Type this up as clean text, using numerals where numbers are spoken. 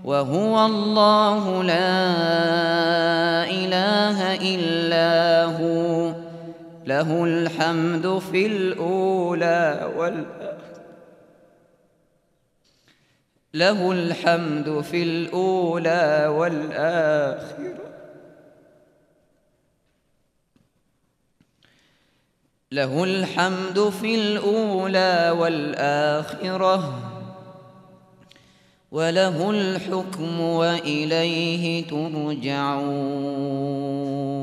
وهو الله لا إله إلا هو له الحمد في الأولى والآخرة وله الحكم وإليه ترجعون.